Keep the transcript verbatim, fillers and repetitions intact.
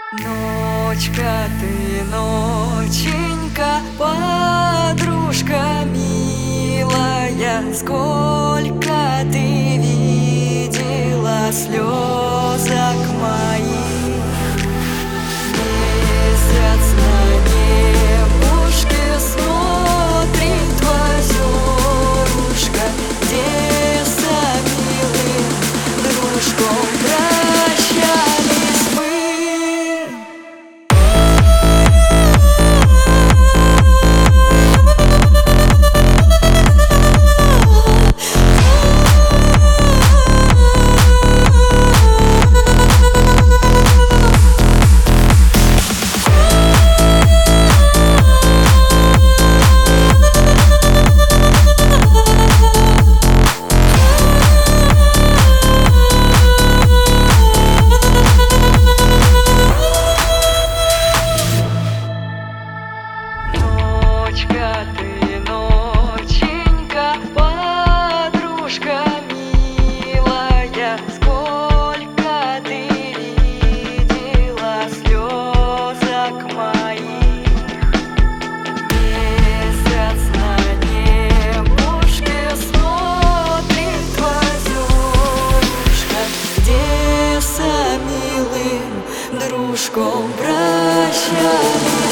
Ночка ты, ноченька, подружка милая, сколько ты видела слезок моих. Месяц на небушке смотрит в озерушко, где со милым дружком прощались мы. Ночка ты, ноченька, подружка милая, сколько ты видела слезок моих. Месяц на небушке смотрит в озерушко, где со милым дружком прощались.